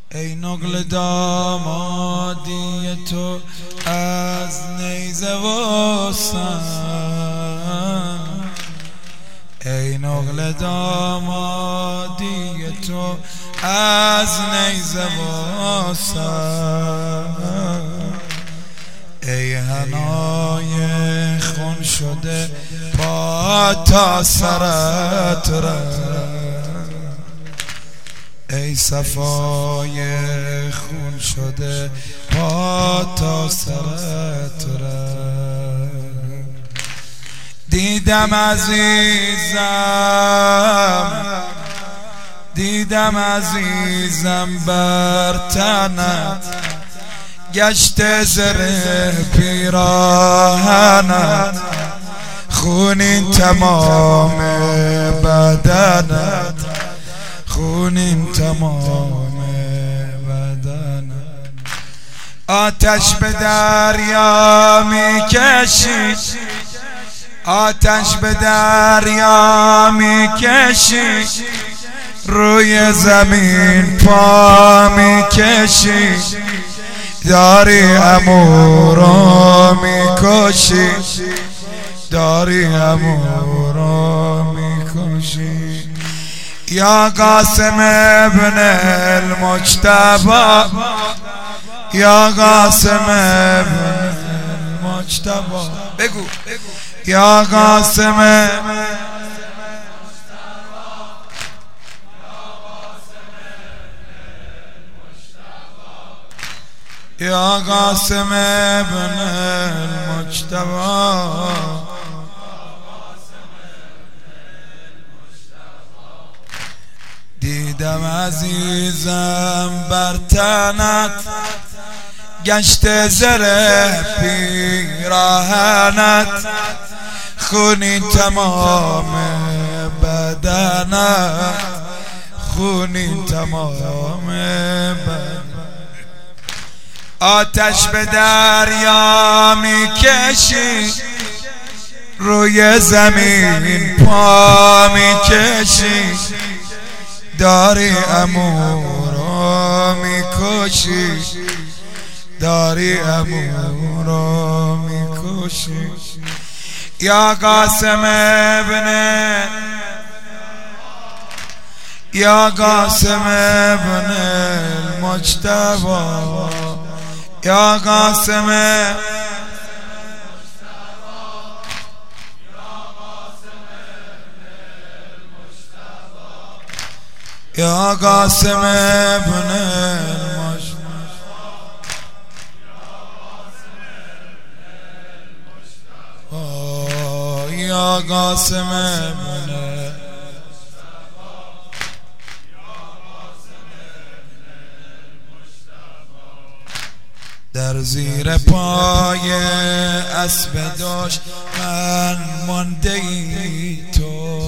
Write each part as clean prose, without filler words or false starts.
ای نقل دامادی تو از نیزه و سم، ای نقل دامادی تو از نیزه و سم، ای حنای خون شده پا تا سرت رفت، ای صفای خون شده پا تا سرت رفت. دیدم عزیزم بر تنت، گشت زره پیراهنت، خونین تمام بدنت، خونین تمام بدنت. آتش به دریا میکشی، آتش به دریا میکشی، روی زمین پا میکشی، داری امورو میکشی، داری امورو میکشی. یا قاسم ابن المجتبی، یا قاسم ابن المجتبی، بگو یا قاسم، یا قاسم ابن المجتبی. دیدم عزیزم بر تنت، گشت زره پیراهنت، خونین تمام بدنت، خونین تمام بدنت. آتش به دریا میکشی، روی زمین پا میکشی، داری امورو میکشی، داری امورو میکشی. یا قاسم ابن، یا قاسم ابن المجتبی، یا قاسم، یا قاسم ابن المجتبی. یا قاسم ابن، در زیر پای اسب دشمن مانده ای تو،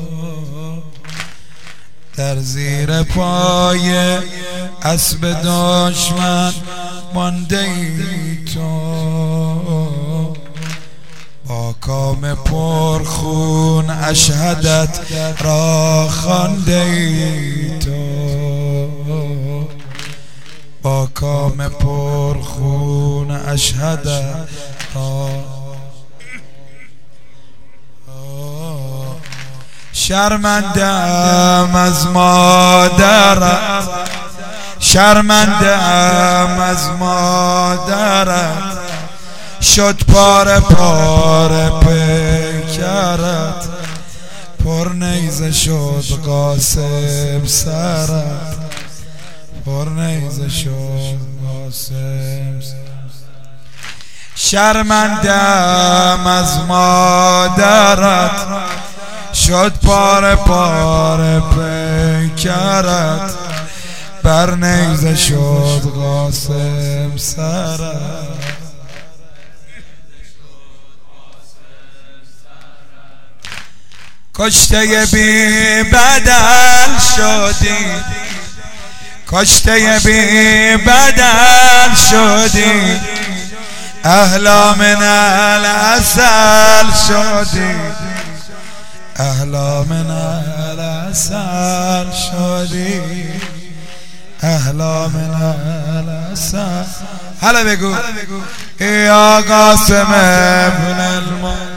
در زیر پای اسب دشمن مانده ای تو، با کام پرخون اشهدت را خوانده ای تو، با کام پرخون اشهدت را. شرمنده‌ام از مادرت، شرمنده‌ام از مادرت، شد پاره پاره پیکرت، پر نیزه شد قاسم سرت، پر نیزه شد قاسم سرت. شرمنده‌ام از مادرت، شد پاره پاره پیکرت، بر نیزه شد قاسم سرت. کشته بی بدل شدی، کشته بی بدل شدی، اهلا من العسل شدی، اهلا من العسل شدی، اهلا من الاسد. هلا بگو یا قاسم ابن المال،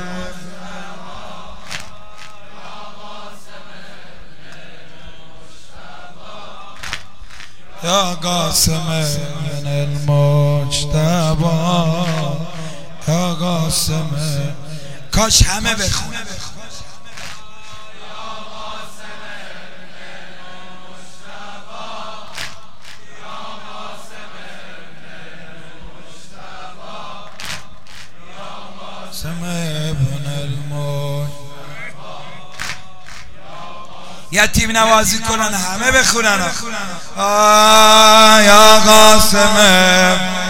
یا قاسم ابن المجتبی، یا قاسم. کاش همه بخون. قاسم ابن المجتبی. یتیم نوازی کنن، همه بخونن. یا قاسم